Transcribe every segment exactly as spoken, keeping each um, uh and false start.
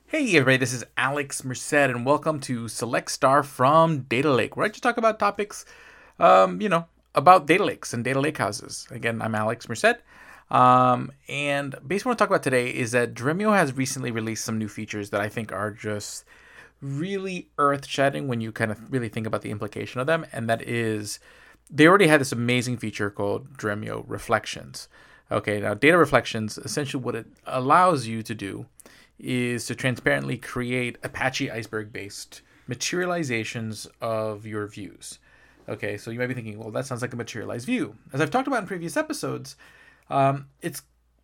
Hey everybody, this is Alex Merced, and welcome to Select Star from Data Lake, where I just talk about topics, um, you know, about data lakes and data lake houses. Again, I'm Alex Merced, um, and basically what I want to talk about today is that Dremio has recently released some new features that I think are just really earth-shattering when you kind of really think about the implication of them, and that is they already had this amazing feature called Dremio Reflections. Okay, now data reflections, essentially what it allows you to do is to transparently create Apache Iceberg based materializations of your views. Okay, so you might be thinking, well, that sounds like a materialized view. As I've talked about in previous episodes, um, it's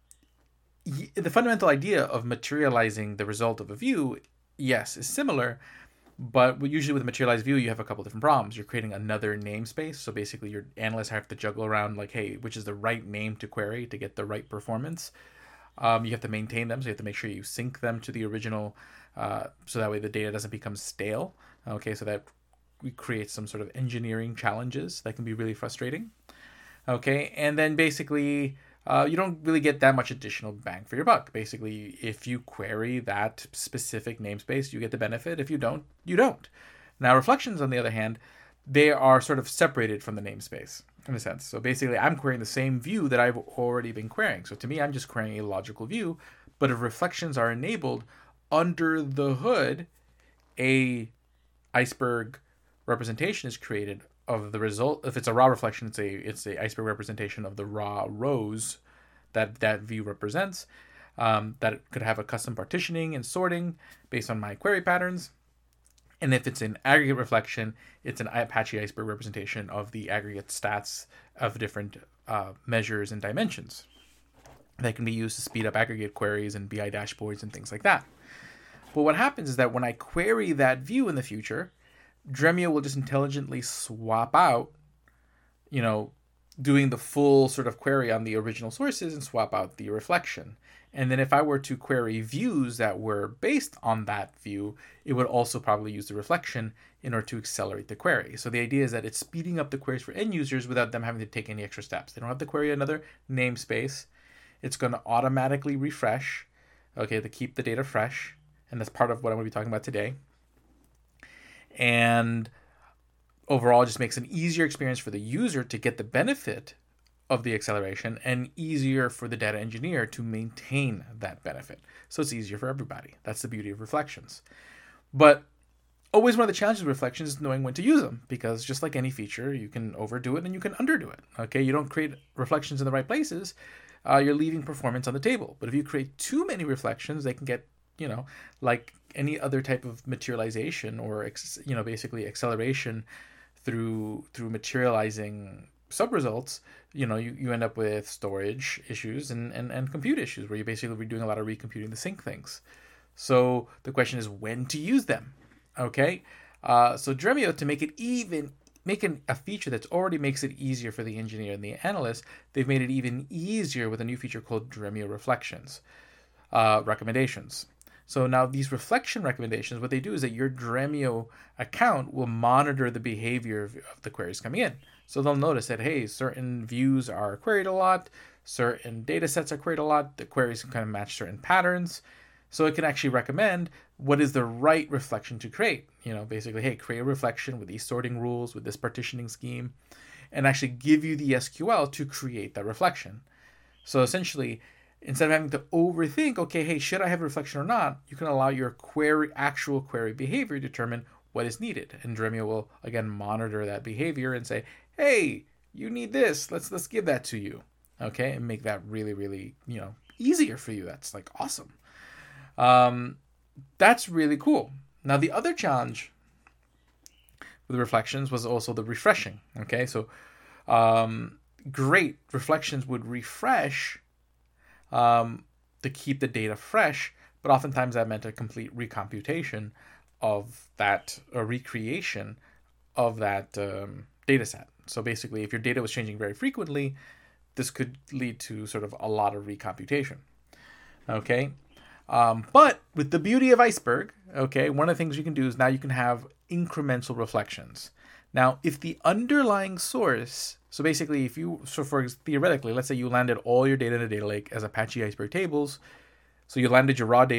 the fundamental idea of materializing the result of a view, yes, is similar, but usually with a materialized view, you have a couple different problems. You're creating another namespace, so basically your analysts have to juggle around like, hey, which is the right name to query to get the right performance. Um, you have to maintain them, so you have to make sure you sync them to the original, uh, so that way the data doesn't become stale. Okay, so that we create some sort of engineering challenges that can be really frustrating. Okay, and then basically, uh, you don't really get that much additional bang for your buck. Basically, if you query that specific namespace, you get the benefit. If you don't, you don't. Now, reflections, on the other hand, they are sort of separated from the namespace in a sense. So basically, I'm querying the same view that I've already been querying. So to me, I'm just querying a logical view. But if reflections are enabled, under the hood, a iceberg representation is created of the result. If it's a raw reflection, it's a it's a iceberg representation of the raw rows that that view represents. Um, that could have a custom partitioning and sorting based on my query patterns. And if it's an aggregate reflection, it's an Apache Iceberg representation of the aggregate stats of different uh, measures and dimensions that can be used to speed up aggregate queries and B I dashboards and things like that. But what happens is that when I query that view in the future, Dremio will just intelligently swap out, you know, doing the full sort of query on the original sources and swap out the reflection. And then if I were to query views that were based on that view, it would also probably use the reflection in order to accelerate the query. So the idea is that it's speeding up the queries for end users without them having to take any extra steps. They don't have to query another namespace. It's going to automatically refresh, okay, to keep the data fresh. And that's part of what I'm going to be talking about today. And overall, it just makes an easier experience for the user to get the benefit of the acceleration and easier for the data engineer to maintain that benefit. So it's easier for everybody. That's the beauty of reflections. But always one of the challenges of reflections is knowing when to use them, because just like any feature, you can overdo it and you can underdo it. Okay, you don't create reflections in the right places, uh, you're leaving performance on the table. But if you create too many reflections, they can get, you know, like any other type of materialization or, you know, basically acceleration through through materializing subresults, you know, you, you end up with storage issues and, and, and compute issues where you're basically doing a lot of recomputing to sync things. So the question is when to use them. Okay. Uh, so Dremio, to make it even, make an, a feature that already makes it easier for the engineer and the analyst, they've made it even easier with a new feature called Dremio Reflections, uh, recommendations. So now these reflection recommendations, what they do is that your Dremio account will monitor the behavior of, of the queries coming in. So they'll notice that, hey, certain views are queried a lot, certain data sets are queried a lot, the queries can kind of match certain patterns. So it can actually recommend what is the right reflection to create. You know, basically, hey, create a reflection with these sorting rules, with this partitioning scheme, and actually give you the S Q L to create that reflection. So essentially, instead of having to overthink, okay, hey, should I have a reflection or not, you can allow your query, actual query behavior to determine what is needed. And Dremio will, again, monitor that behavior and say, hey, you need this. Let's let's give that to you. Okay, and make that really, really, you know, easier for you. That's like awesome. Um, that's really cool. Now, the other challenge with reflections was also the refreshing. Okay, so um, great, reflections would refresh um, to keep the data fresh, but oftentimes that meant a complete recomputation of that, a recreation of that um, data set. So basically, if your data was changing very frequently, this could lead to sort of a lot of recomputation. Okay, um, but with the beauty of Iceberg, okay, one of the things you can do is now you can have incremental reflections. Now, if the underlying source, so basically if you, so for theoretically, let's say you landed all your data in a data lake as Apache Iceberg tables. So you landed your raw data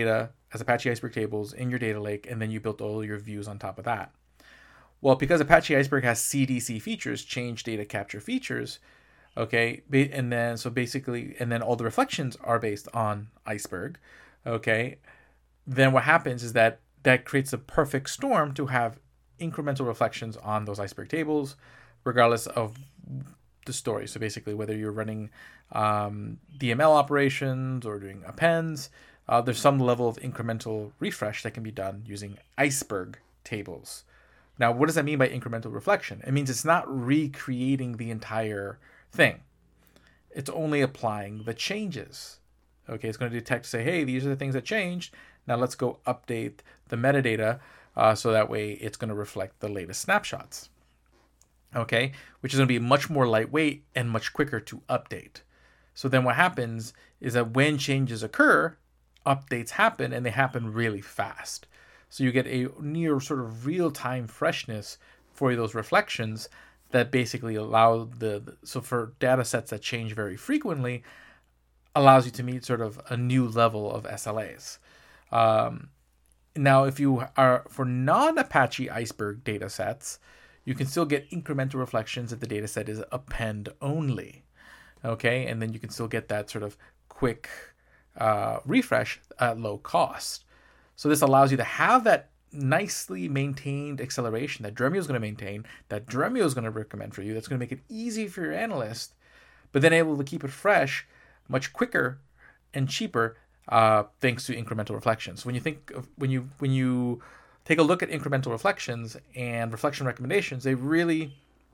as Apache Iceberg tables in your data lake, and then you built all your views on top of that. Well, because Apache Iceberg has C D C features, change data capture features, okay, and then so basically, and then all the reflections are based on Iceberg, okay, then what happens is that that creates a perfect storm to have incremental reflections on those Iceberg tables, regardless of the story. So basically, whether you're running um, D M L operations or doing appends, uh, there's some level of incremental refresh that can be done using Iceberg tables. Now, what does that mean by incremental reflection? It means it's not recreating the entire thing. It's only applying the changes. Okay, it's going to detect, say, hey, these are the things that changed. Now let's go update the metadata uh, so that way it's going to reflect the latest snapshots. Okay, which is going to be much more lightweight and much quicker to update. So then what happens is that when changes occur, updates happen, and they happen really fast. So you get a near sort of real-time freshness for those reflections that basically allow the, so for data sets that change very frequently, allows you to meet sort of a new level of S L As. Um, now, if you are, for non-Apache Iceberg data sets, you can still get incremental reflections if the data set is append only. Okay, and then you can still get that sort of quick uh, refresh at low cost. So this allows you to have that nicely maintained acceleration that Dremio is going to maintain, that Dremio is going to recommend for you, that's going to make it easy for your analyst, but then able to keep it fresh much quicker and cheaper uh, thanks to incremental reflections. When you think of, when you when you take a look at incremental reflections and reflection recommendations, they really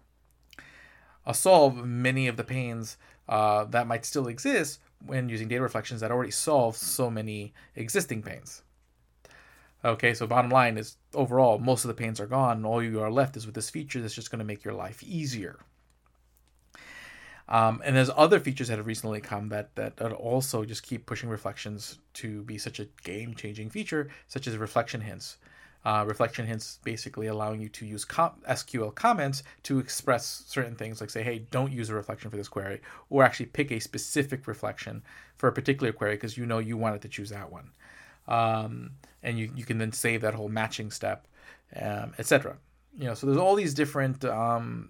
uh, solve many of the pains uh, that might still exist when using data reflections that already solve so many existing pains. Okay, so bottom line is overall, most of the pains are gone. And all you are left is with this feature that's just going to make your life easier. Um, and there's other features that have recently come that, that that also just keep pushing reflections to be such a game-changing feature, such as reflection hints. Uh, reflection hints basically allowing you to use com- S Q L comments to express certain things, like say, hey, don't use a reflection for this query, or actually pick a specific reflection for a particular query because you know you wanted to choose that one. Um, and you, you can then save that whole matching step, um, et cetera. You know, so there's all these different um,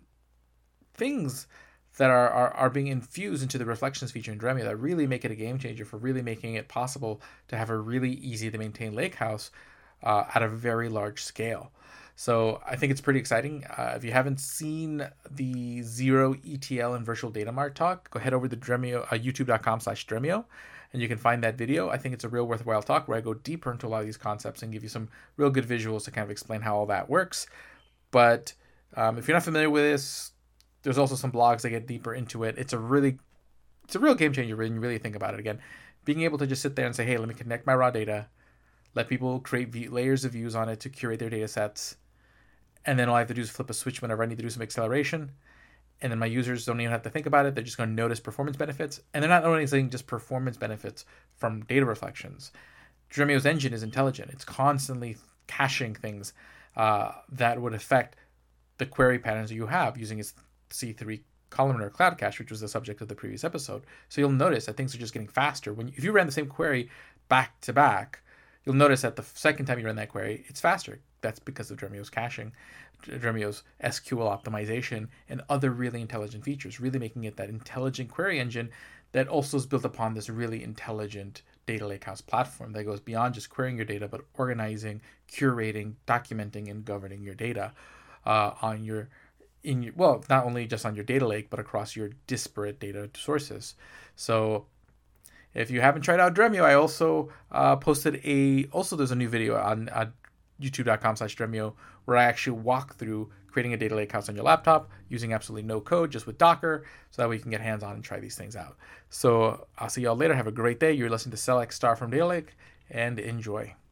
things that are, are are being infused into the reflections feature in Dremio that really make it a game changer for really making it possible to have a really easy to maintain lakehouse uh, at a very large scale. So I think it's pretty exciting. Uh, if you haven't seen the Zero E T L and Virtual Data Mart talk, go head over to Dremio, uh, youtube.com slash Dremio, and you can find that video. I think it's a real worthwhile talk where I go deeper into a lot of these concepts and give you some real good visuals to kind of explain how all that works. But um, if you're not familiar with this, there's also some blogs that get deeper into it. It's a really, it's a real game changer when you really think about it. Again, being able to just sit there and say, hey, let me connect my raw data, let people create view, layers of views on it to curate their data sets, and then all I have to do is flip a switch whenever I need to do some acceleration, and then my users don't even have to think about it. They're just going to notice performance benefits, and they're not only saying just performance benefits from data reflections. Dremio's engine is intelligent. It's constantly caching things uh, that would affect the query patterns that you have using its C three columnar cloud cache, which was the subject of the previous episode. So you'll notice that things are just getting faster. When if you ran the same query back to back, you'll notice that the second time you run that query, it's faster. That's because of Dremio's caching, Dremio's S Q L optimization, and other really intelligent features, really making it that intelligent query engine that also is built upon this really intelligent data lakehouse platform that goes beyond just querying your data, but organizing, curating, documenting, and governing your data uh, on your in your, well, not only just on your data lake, but across your disparate data sources. So if you haven't tried out Dremio, I also uh, posted a, also there's a new video on uh, youtube.com slash Dremio where I actually walk through creating a data lakehouse on your laptop using absolutely no code, just with Docker, so that way you can get hands-on and try these things out. So I'll see y'all later. Have a great day. You're listening to Select Star from Data Lake, and enjoy.